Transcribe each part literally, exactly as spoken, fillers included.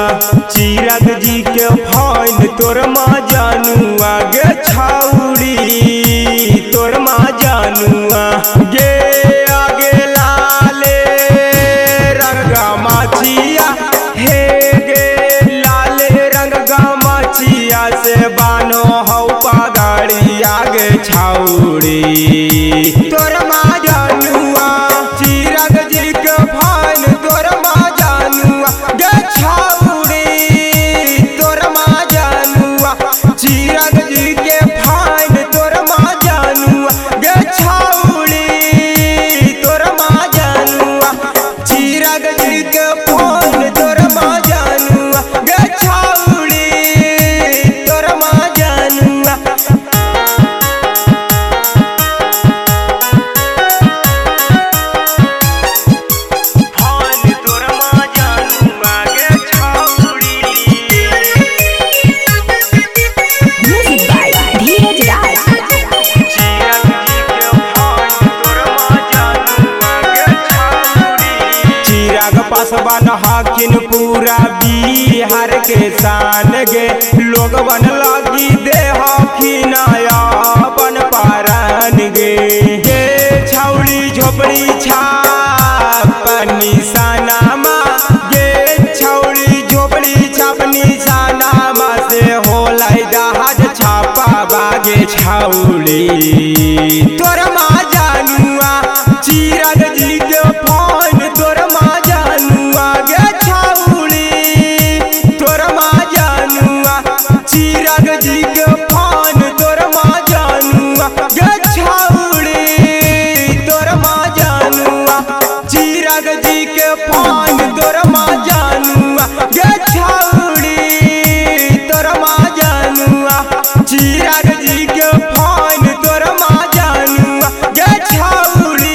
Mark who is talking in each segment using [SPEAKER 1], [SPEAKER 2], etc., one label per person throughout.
[SPEAKER 1] चिराग जी के फैन तोर माँ जानुआ गे छौड़ी तोर माँ जानुआ गे आगे लाले रंग माछिया हे गे लाले रंग माछिया से बानो हौ पगाड़ी आगे छौड़ी तोर माँ जानुआ चिराग जी के फैन तोर माँ जानुआ गे छौड़ी तोर माँ जानुआ चिराग जी के फैन तोर माँ जानुआ गे छौड़ी तोर माँ जानुआ चिराग जी के फैन तोर माँ जानुआ गे छौड़ी तोर माँ जानुआ पासवान हाकिन पूरा बिहार के शान गे लोग बन लगी दे हखिन अपन पारान गे गे छौड़ी झोपड़ी छाप निशानामा गे छौड़ी झोपड़ी छाप निशानामा से होला जहाज छापा बागे छौड़ी तोर माँ जानुआ चिराग जी के फैन तोर माँ जानुआ गे छौड़ी तोर माँ जानुआ चिराग जी के फैन तोर माँ जानुआ गे छौड़ी तोर माँ जानुआ चिराग जी के फैन तोर माँ जानुआ गे छौड़ी तोर माँ जानुआ चिराग जी के फैन तोर माँ जानुआ गे छौड़ी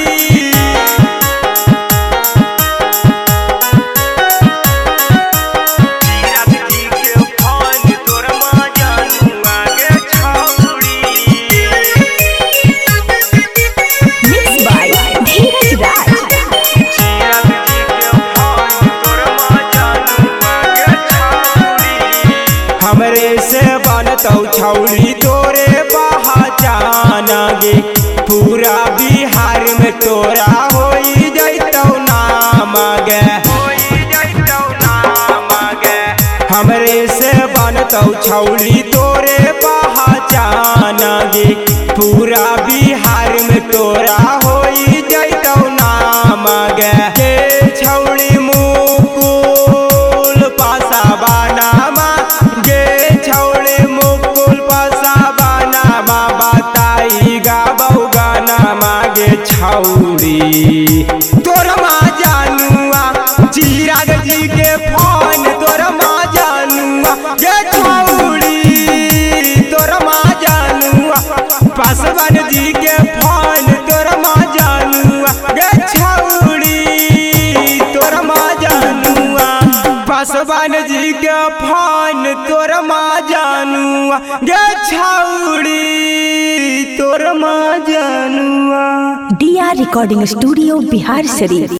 [SPEAKER 1] हमरे से बनतौ छौड़ी तोरे पहचान गे पूरा बिहार में तोरा होई जैतौ नाम गे हमरे से बनतौ छौड़ी तोरे पहचान गे पूरा बिहार में तोरा होई जैतौ नाम गे गे छौड़ी मुकुल पासाबानामा गे छौड़ी मुकुल पासाबानामा बताई गाबौ गानामा गे छौड़ी तोर माँ जानुआ चिराग जी के फैन तोर माँ जानुआ गे छौड़ी तोर माँ जानुआ पासवान जी के फैन तोर माँ जानुआ गे छौड़ी तोर माँ जानुआ पासवान जी के फैन तोर माँ जानुआ गे छौड़ी तोर माँ जानुआ।
[SPEAKER 2] D R recording studio Bihar शरीफ।